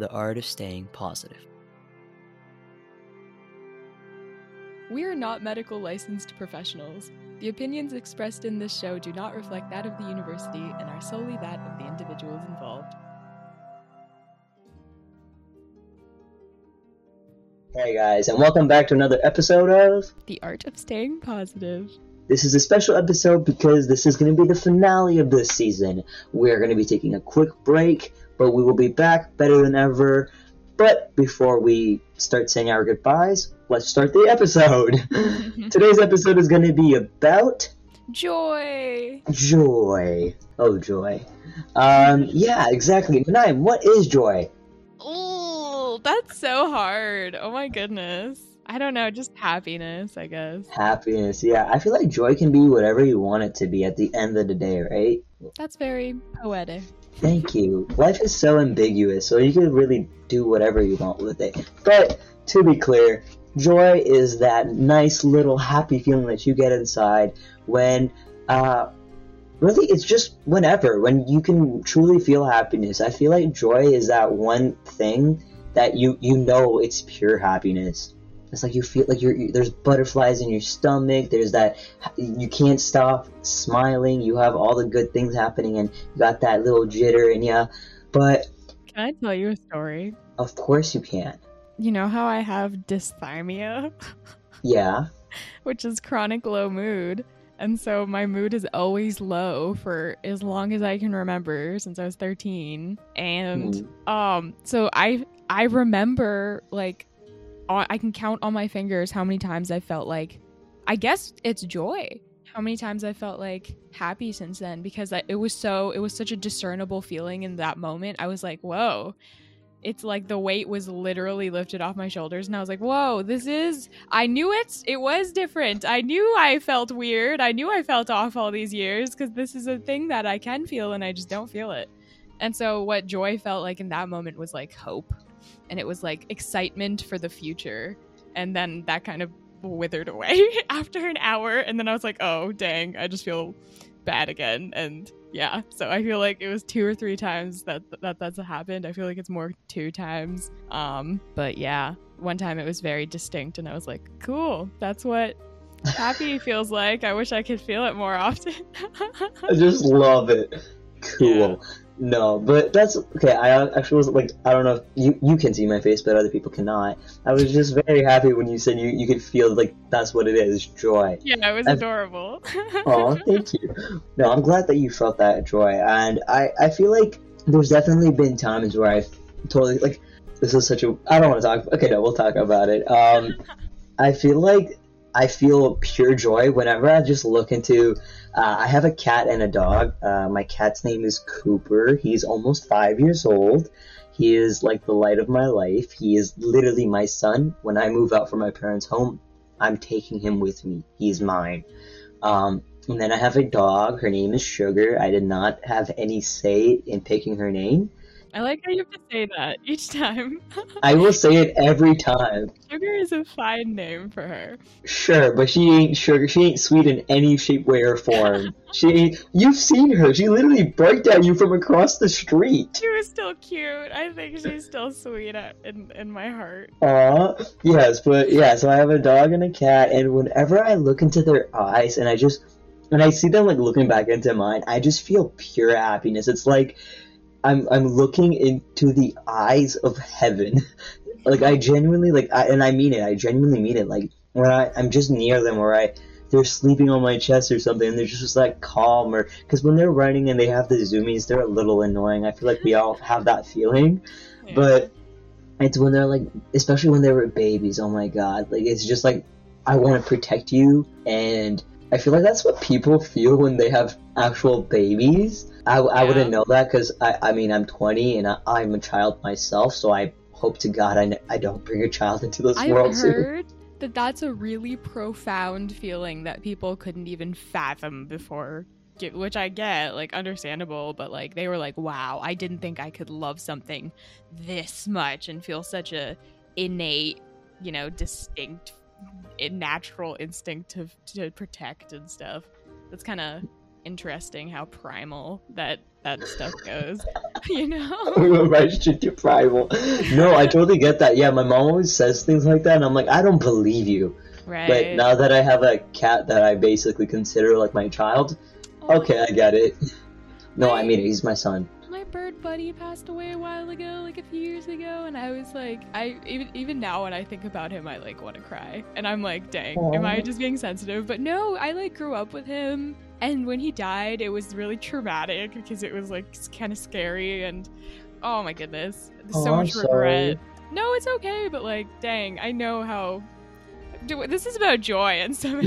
The Art of Staying Positive. We are not medical licensed professionals. The opinions expressed in this show do not reflect that of the university and are solely that of the individuals involved. Hey guys, and welcome back to another episode of The Art of Staying Positive. This is a special episode because this is going to be the finale of this season. We're going to be taking a quick break, but we will be back better than ever. But before we start saying our goodbyes, let's start the episode. Today's episode is going to be about Joy. Oh, joy. Yeah, exactly. Manai, what is joy? Oh, that's so hard. Oh my goodness. I don't know, just happiness, I guess. Happiness, yeah. I feel like joy can be whatever you want it to be at the end of the day, right? That's very poetic. Thank you. Life is so ambiguous, so you can really do whatever you want with it. But, to be clear, joy is that nice little happy feeling that you get inside when, really, it's just whenever, when you can truly feel happiness. I feel like joy is that one thing that you know it's pure happiness. It's like you feel like there's butterflies in your stomach, there's that, you can't stop smiling, you have all the good things happening, and you got that little jitter in ya. But Can I tell you a story? of course you can. You know how I have dysthymia? Yeah. Which is chronic low mood. And so my mood is always low for as long as I can remember since I was 13. And so I remember, like, I can count on my fingers how many times I felt like, I guess it's joy. How many times I felt like happy since then, because it was such a discernible feeling in that moment. I was like, whoa, it's like the weight was literally lifted off my shoulders, and I was like, whoa, I knew it was different. I knew I felt weird. I knew I felt off all these years, because this is a thing that I can feel and I just don't feel it. And so what joy felt like in that moment was like hope. And it was like excitement for the future. And then that kind of withered away after an hour. And then I was like, oh, dang, I just feel bad again. And yeah, so I feel like it was 2 or 3 times that's happened. I feel like it's more 2 times. But yeah, one time it was very distinct. And I was like, cool, that's what happy feels like. I wish I could feel it more often. I just love it. Cool. Yeah. No, but that's okay. I actually was like, I don't know if you can see my face, but other people cannot. I was just very happy when you said you could feel like that's what it is, joy. Yeah, it was adorable. Oh, thank you. No, I'm glad that you felt that joy, and I feel like there's definitely been times where I've totally, like, this is such a, I don't want to talk, okay, no, we'll talk about it. I feel like I feel pure joy whenever I just look into, I have a cat and a dog. My cat's name is Cooper. He's almost 5 years old. He is like the light of my life. He is literally my son. When I move out from my parents' home, I'm taking him with me. He's mine. And then I have a dog. Her name is Sugar. I did not have any say in picking her name. I like how you have to say that each time. I will say it every time. Sugar is a fine name for her. Sure, but she ain't sugar. She ain't sweet in any shape, way, or form. You've seen her. She literally barked at you from across the street. She was still cute. I think she's still sweet in my heart. Aw, yes, but yeah, so I have a dog and a cat, and whenever I look into their eyes, and I see them, like, looking back into mine, I just feel pure happiness. It's like I'm looking into the eyes of heaven. Like, I genuinely, like, and I mean it. I genuinely mean it. Like, when I'm just near them, or they're sleeping on my chest or something, and they're just like calm, or because when they're running and they have the zoomies, they're a little annoying. I feel like we all have that feeling, yeah. But it's when they're like, especially when they were babies. Oh my god! Like, it's just like, I want to protect you, and I feel like that's what people feel when they have actual babies. I wouldn't know that because, I mean, I'm 20 and I'm a child myself, so I hope to God I don't bring a child into this world soon. I've heard that that's a really profound feeling that people couldn't even fathom before, which I get, like, understandable, but, like, they were like, wow, I didn't think I could love something this much and feel such a innate, distinct, natural instinct to protect and stuff. That's kind of interesting how primal that stuff goes. You know? We went right straight to primal. No, I totally get that. Yeah, my mom always says things like that, and I'm like, I don't believe you. Right. But now that I have a cat that I basically consider like my child, okay, I get it. No, I mean, he's my son. My bird buddy passed away a while ago, like a few years ago, and I was like, even now when I think about him, I like want to cry, and I'm like, dang, am I just being sensitive? But no, I like grew up with him, and when he died, it was really traumatic because it was like kind of scary, and oh my goodness, there's so much regret. No, it's okay, but like, dang, I know how. This is about joy and stuff.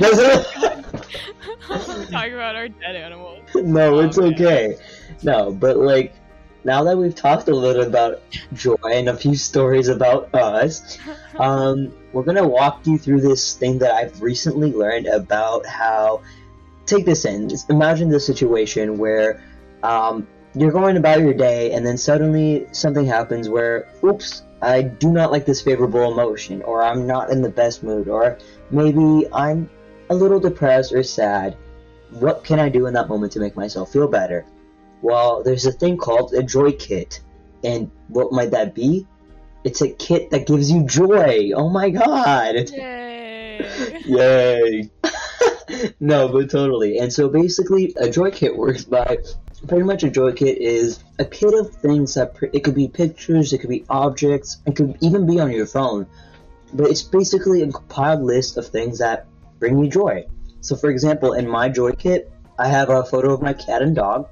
We're talking about our dead animals. No, it's okay. No, but like, now that we've talked a little about joy and a few stories about us, we're gonna walk you through this thing that I've recently learned about how. Take this in. Just imagine the situation where you're going about your day, and then suddenly something happens where, oops, I do not like this favorable emotion, or I'm not in the best mood, or maybe I'm a little depressed or sad. What can I do in that moment to make myself feel better? Well, there's a thing called a joy kit. And what might that be? It's a kit that gives you joy. Oh my god! Yay! Yay! No, but totally. And so basically, a joy kit works by... Pretty much a joy kit is a kit of things that it could be pictures, it could be objects, it could even be on your phone. But it's basically a compiled list of things that bring you joy. So for example, in my joy kit, I have a photo of my cat and dog.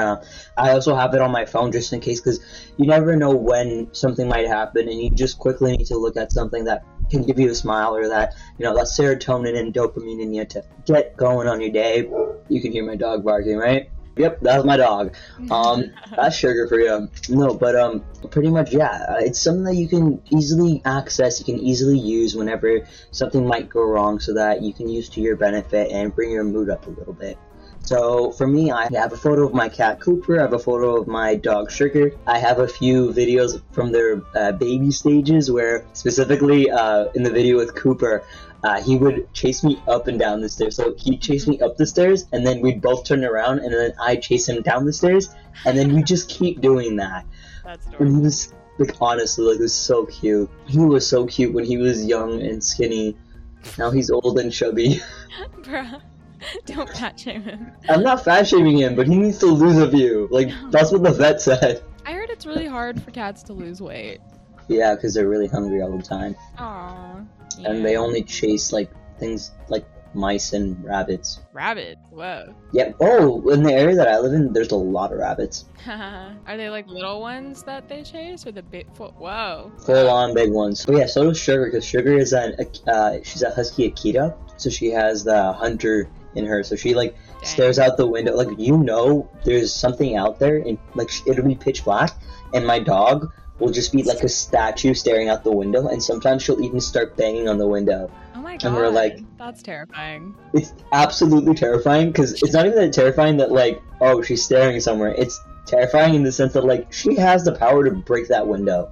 I also have it on my phone just in case, because you never know when something might happen, and you just quickly need to look at something that can give you a smile, or that, you know, that serotonin and dopamine in you to get going on your day. You can hear my dog barking, right? Yep, that's my dog. That's sugar for you. No, but pretty much, yeah. It's something that you can easily access, you can easily use whenever something might go wrong, so that you can use to your benefit and bring your mood up a little bit. So for me, I have a photo of my cat Cooper, I have a photo of my dog Sugar, I have a few videos from their baby stages where, specifically in the video with Cooper, he would chase me up and down the stairs. So he'd chase me up the stairs, and then we'd both turn around, and then I'd chase him down the stairs, and then we just keep doing that. That's adorable. And he was, like, honestly, like, it was so cute. He was so cute when he was young and skinny. Now he's old and chubby. Bruh. Don't fat shame him. I'm not fat shaming him, but he needs to lose a few. Like, that's what the vet said. I heard it's really hard for cats to lose weight. Yeah, because they're really hungry all the time. Aww. Yeah. And they only chase, like, things like mice and rabbits. Rabbits? Whoa. Yeah. Oh, in the area that I live in, there's a lot of rabbits. Are they like little ones that they chase, or the big? Whoa. Full on big ones. But yeah, so does Sugar, because Sugar is she's a husky Akita, so she has the hunter in her, so she like stares out the window, like, you know, there's something out there, and like it'll be pitch black, and my dog will just be like a statue staring out the window, and sometimes she'll even start banging on the window. Oh my god. And we're like, that's terrifying. It's absolutely terrifying, because it's not even that terrifying that like, oh, she's staring somewhere. It's terrifying in the sense that like, she has the power to break that window.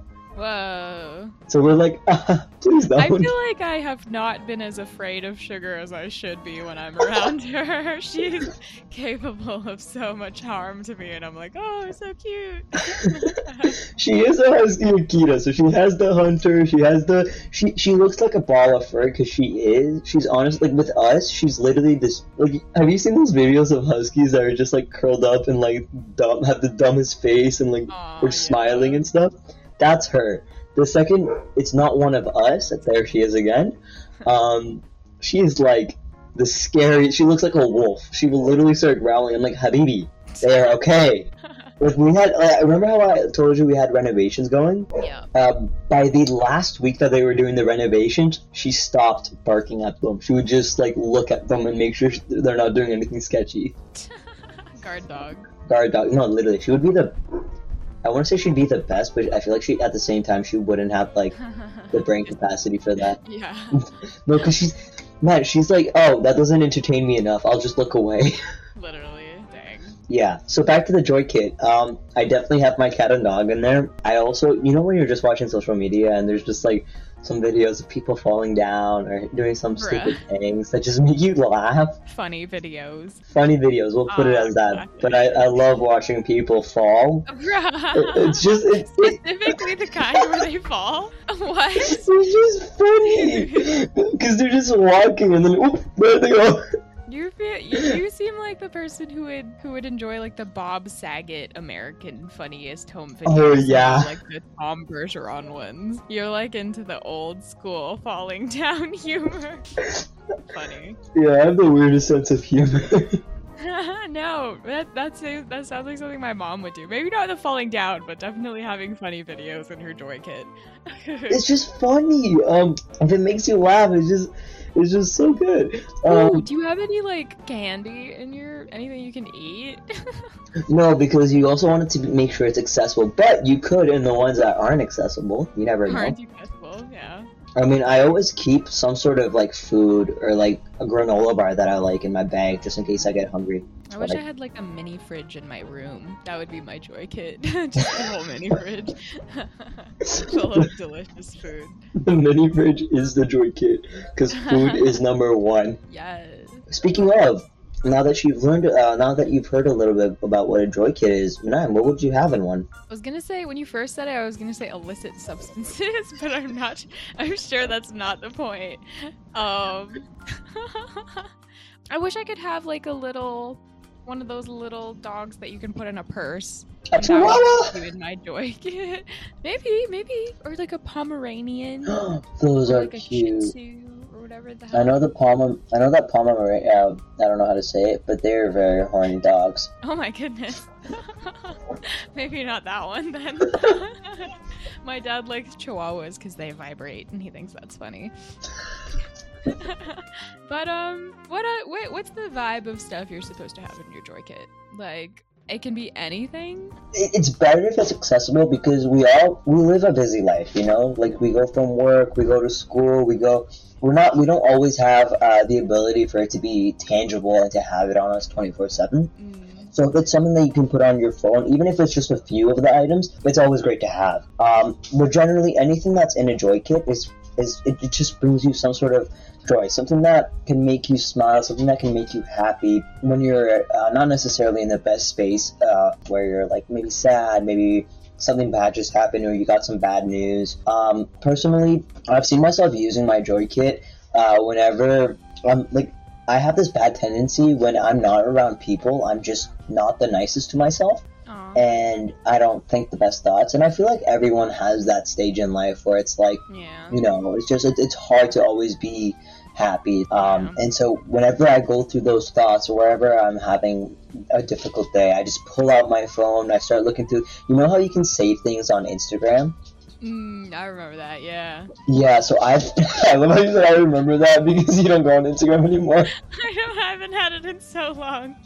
Whoa. So we're like, please don't. I feel like I have not been as afraid of Sugar as I should be when I'm around her. She's capable of so much harm to me, and I'm like, oh, so cute. She is a husky Akita, so she has the hunter, she has the... She looks like a ball of fur, because she's honest, like, with us, she's literally this... Like, have you seen those videos of huskies that are just, like, curled up and, like, have the dumbest face and, like, are smiling and stuff? That's her. The second it's not one of us, there she is again. She is like the scary. She looks like a wolf. She will literally start growling. I'm like, Habibi, they are okay. Like we had, remember how I told you we had renovations going? Yeah. By the last week that they were doing the renovations, she stopped barking at them. She would just like look at them and make sure they're not doing anything sketchy. Guard dog. Guard dog. No, literally, she would be the. I want to say she'd be the best, but I feel like she, at the same time, she wouldn't have, like, the brain capacity for that. Yeah. No, because she's like, oh, that doesn't entertain me enough. I'll just look away. Literally. Dang. Yeah. So back to the Joy Kit. I definitely have my cat and dog in there. I also, you know when you're just watching social media and there's just, like, some videos of people falling down or doing some Bruh. stupid things that just make you laugh. Funny videos. Funny videos, we'll put it as that. Exactly. But I love watching people fall. It's just Specifically the kind where they fall. What? it's just funny because they're just walking and then oop, there they go. You seem like the person who would enjoy like the Bob Saget American Funniest Home Videos. Oh, yeah. Like the Tom Bergeron ones. You're like into the old school falling down humor. Funny. Yeah, I have the weirdest sense of humor. No, that sounds like something my mom would do. Maybe not the falling down, but definitely having funny videos in her Joy Kit. It's just funny. If it makes you laugh, it's just so good. Ooh, do you have any like candy in anything you can eat? No, because you also wanted to make sure it's accessible, but you could in the ones that aren't accessible. You never know. Aren't accessible? Yeah. I mean, I always keep some sort of like food or like a granola bar that I like in my bag just in case I get hungry. I wish I had like a mini fridge in my room. That would be my Joy Kit. Just a whole mini fridge full of delicious food. The mini fridge is the Joy Kit because food is number one. Yes. Speaking of, now that you've heard a little bit about what a Joy Kit is, Manam, what would you have in one? I was gonna say, when you first said it, I was gonna say illicit substances, but I'm sure that's not the point. I wish I could have like one of those little dogs that you can put in a purse. A Chihuahua? In my Joy Kit. Maybe. Or like a Pomeranian. Those or are like a cute. Shih Tzu, or whatever the hell. I know that Pomeranian, I don't know how to say it, but they're very horny dogs. Oh my goodness. Maybe not that one then. My dad likes Chihuahuas because they vibrate and he thinks that's funny. But what's the vibe of stuff you're supposed to have in your Joy Kit? Like, it can be anything. It's better if it's accessible because we live a busy life, you know. Like we go from work, we go to school, we don't always have the ability for it to be tangible and to have it on us 24/7. So if it's something that you can put on your phone, even if it's just a few of the items, it's always great to have. But generally, anything that's in a Joy Kit it just brings you some sort of joy, something that can make you smile, something that can make you happy when you're not necessarily in the best space, where you're like maybe sad, maybe something bad just happened, or you got some bad news. Personally, I've seen myself using my Joy Kit whenever I have this bad tendency when I'm not around people, I'm just not the nicest to myself. Aww. And I don't think the best thoughts, and I feel like everyone has that stage in life where it's like, you know, it's hard to always be happy. And so whenever I go through those thoughts, or wherever I'm having a difficult day, I just pull out my phone, I start looking through, you know how you can save things on Instagram? I remember that, yeah. Yeah, so I love how you said I remember that because you don't go on Instagram anymore. I haven't had it in so long.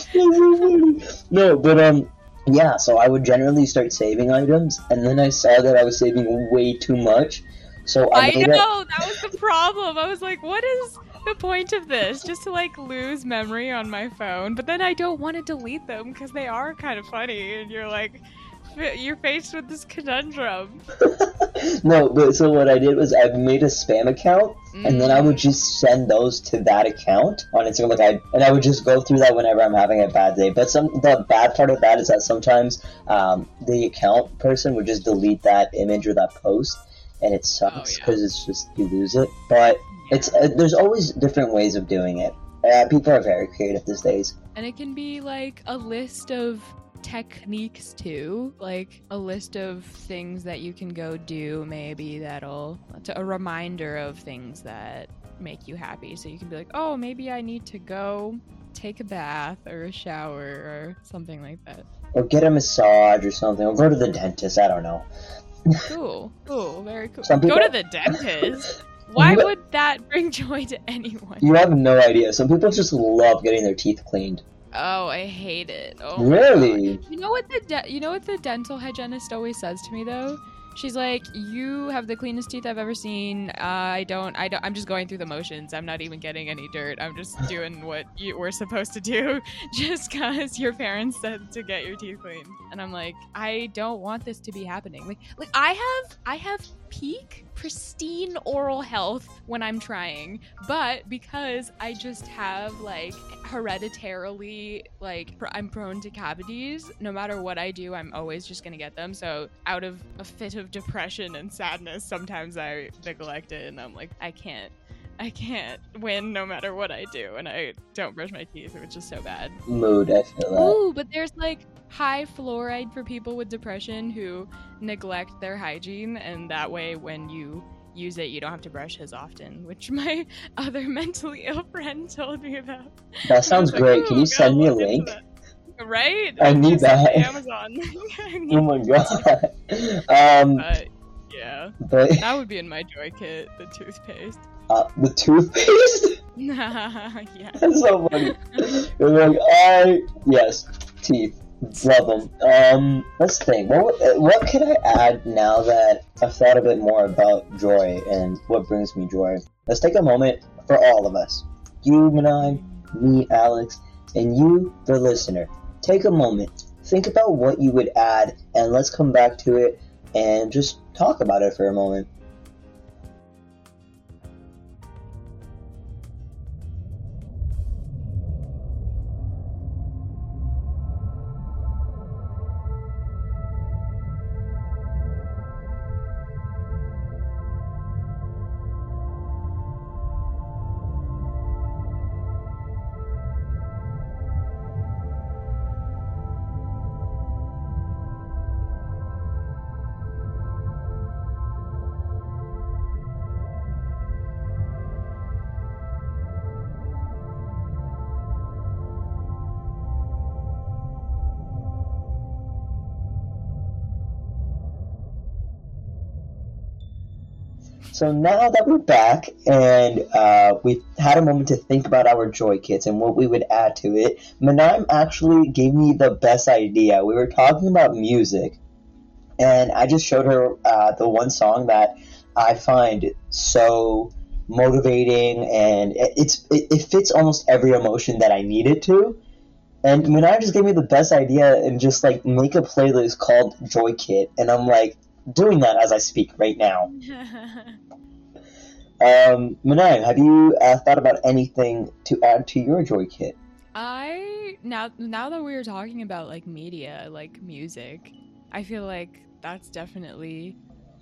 No, but yeah, so I would generally start saving items, and then I saw that I was saving way too much, so I know, that was the problem. I was like, what is the point of this? Just to like lose memory on my phone, but then I don't want to delete them because they are kind of funny, and you're faced with this conundrum. No, but so what I did was I made a spam account, and then I would just send those to that account on Instagram. And I would just go through that whenever I'm having a bad day. But the bad part of that is that sometimes the account person would just delete that image or that post, and it sucks because it's just you lose it. But it's there's always different ways of doing it. People are very creative these days, and it can be like a list of techniques too, like a list of things that you can go do, maybe a reminder of things that make you happy, so you can be like, oh, maybe I need to go take a bath or a shower or something like that, or get a massage or something, or go to the dentist. I don't know. Cool, very cool. Go to the dentist. Why would that bring joy to anyone? You have no idea. Some people just love getting their teeth cleaned. Oh, I hate it. Oh, really? You know what the dental hygienist always says to me though? She's like, "You have the cleanest teeth I've ever seen. I'm just going through the motions. I'm not even getting any dirt. I'm just doing what you were supposed to do just because your parents said to get your teeth cleaned." And I'm like, I don't want this to be happening. Like I have peak pristine oral health when I'm trying, but because I just have like hereditarily I'm prone to cavities, no matter what I do I'm always just gonna get them. So out of a fit of depression and sadness, sometimes I neglect it and I'm like, I can't win no matter what I do, and I don't brush my teeth, which is so bad. Mood, I feel that. Ooh, but there's like high fluoride for people with depression who neglect their hygiene, and that way when you use it you don't have to brush as often, which my other mentally ill friend told me about. That sounds great. Can you send me a link? Right? I need that. Amazon. Oh my god. Yeah. But that would be in my joy kit, the toothpaste. the toothpaste? Yeah. That's so funny. You're like, yes, teeth. Love them. Let's think. What could I add now that I've thought a bit more about joy and what brings me joy? Let's take a moment for all of us. You, Manai, me, Alex, and you, the listener. Take a moment. Think about what you would add, and let's come back to it and just talk about it for a moment. So now that we're back and we've had a moment to think about our joy kits and what we would add to it, Manaim actually gave me the best idea. We were talking about music, and I just showed her the one song that I find so motivating, and it fits almost every emotion that I need it to. And Manaim just gave me the best idea and just like make a playlist called Joy Kit, and I'm like doing that as I speak right now. Manaim, have you thought about anything to add to your joy kit? Now that we were talking about like media, like music, I feel like that's definitely,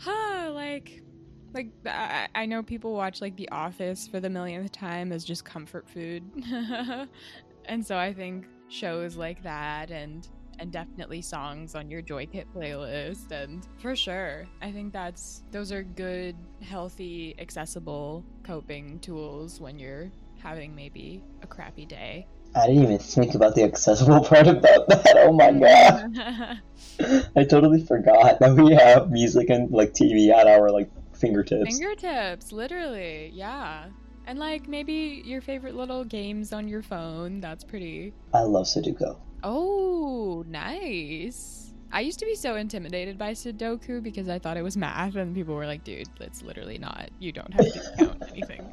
I know people watch like The Office for the millionth time as just comfort food, and so I think shows like that and definitely songs on your joy kit playlist, and for sure I think those are good, healthy, accessible coping tools when you're having maybe a crappy day. I didn't even think about the accessible part about that. Oh my god. I totally forgot that we have music and like TV at our like fingertips, literally. Yeah. And like maybe your favorite little games on your phone. That's pretty. I love Sudoku. Oh, nice. I used to be so intimidated by Sudoku because I thought it was math, and people were like, dude, that's literally not. You don't have to count anything.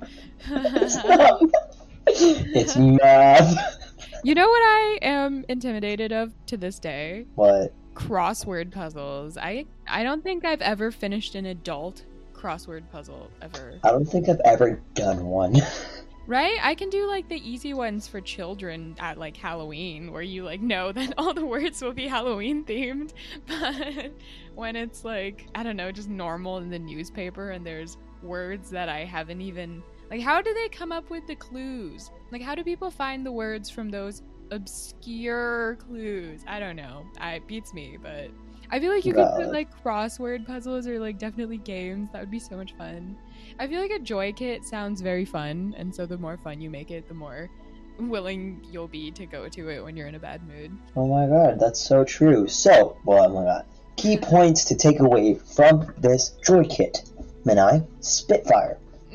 It's math. You know what I am intimidated of to this day? What? Crossword puzzles. I don't think I've ever finished an adult crossword puzzle ever. I don't think I've ever done one. Right? I can do like the easy ones for children at like Halloween where you like know that all the words will be Halloween themed. But when it's like, I don't know, just normal in the newspaper and there's words that I haven't even, like, how do they come up with the clues? Like, how do people find the words from those obscure clues? I don't know. It beats me, but I feel like you could put like crossword puzzles or like definitely games. That would be so much fun. I feel like a joy kit sounds very fun, and so the more fun you make it, the more willing you'll be to go to it when you're in a bad mood. Oh my god, that's so true. So, well, oh my god. Key points to take away from this joy kit. Manai, Spitfire.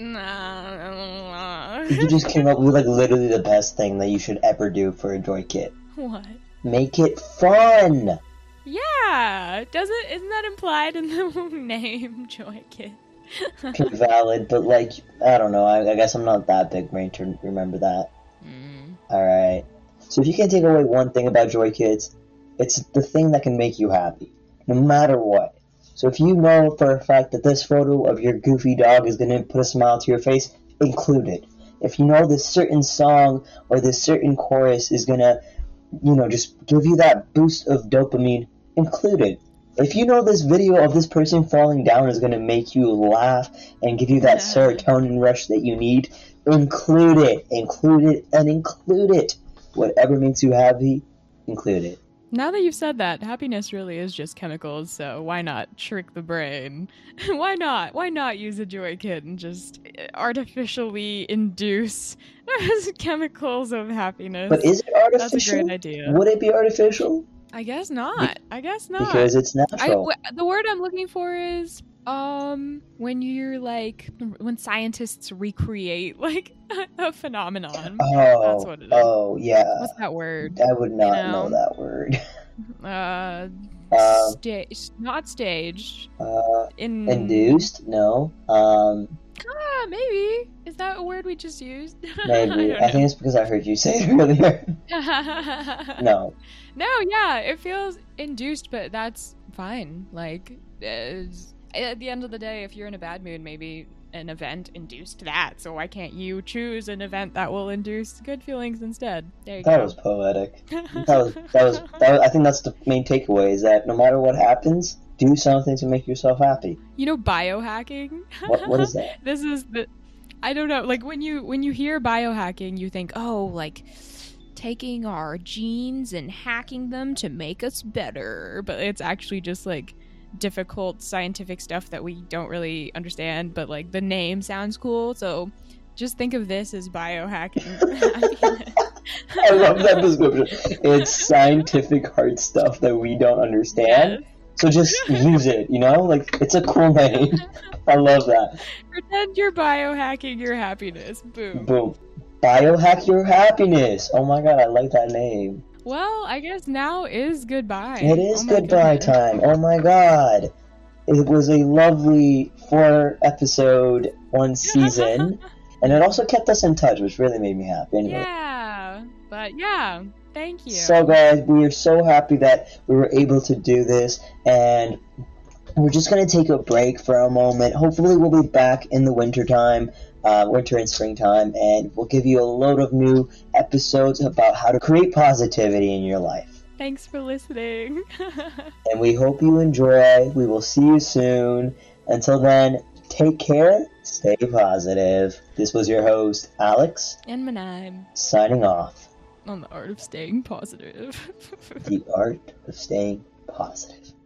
You just came up with like literally the best thing that you should ever do for a joy kit. What? Make it fun. Yeah, isn't that implied in the name Joy Kit? Okay, valid, but like, I don't know, I guess I'm not that big brain to remember that. Alright, so if you can take away one thing about joy kits, it's the thing that can make you happy, no matter what. So if you know for a fact that this photo of your goofy dog is going to put a smile to your face, include it. If you know this certain song or this certain chorus is going to, just give you that boost of dopamine, include it. If you know this video of this person falling down is going to make you laugh and give you that serotonin rush that you need, include it. Include it and include it. Whatever makes you happy, include it. Now that you've said that, happiness really is just chemicals, so why not trick the brain? Why not? Why not use a joy kit and just artificially induce chemicals of happiness? But is it artificial? That's a great idea. Would it be artificial? I guess not. Because it's natural. The word I'm looking for is when you're like when scientists recreate like a phenomenon. Oh, that's what it is. Oh, yeah. What's that word? I would not know that word. Not staged. Induced? No. Maybe. Is that a word we just used? Maybe. I think it's because I heard you say it earlier. No. No, yeah, it feels induced, but that's fine. Like, at the end of the day, if you're in a bad mood, maybe an event induced that. So why can't you choose an event that will induce good feelings instead? There you go. That was poetic. I think that's the main takeaway, is that no matter what happens, do something to make yourself happy. You know biohacking? What is that? I don't know, like when you hear biohacking, you think, oh, like taking our genes and hacking them to make us better. But it's actually just like difficult scientific stuff that we don't really understand, but like the name sounds cool, so just think of this as biohacking. I love that description. It's scientific hard stuff that we don't understand. Yes. So just use it, like it's a cool name. I love that. Pretend you're biohacking your happiness. Boom. Boom. Biohack your happiness. Oh my god, I like that name. Well, I guess now is goodbye. It is goodbye time. Oh my god. It was a lovely 4-episode, 1 season. And it also kept us in touch, which really made me happy. Anyway. Yeah. But yeah, thank you. So guys, we are so happy that we were able to do this. And we're just going to take a break for a moment. Hopefully we'll be back in the winter and springtime, and we'll give you a load of new episodes about how to create positivity in your life. Thanks for listening. And we hope you enjoy. We will see you soon. Until then, take care, stay positive. This was your host, Alex. And Manime. Signing off. On the art of staying positive. The art of staying positive.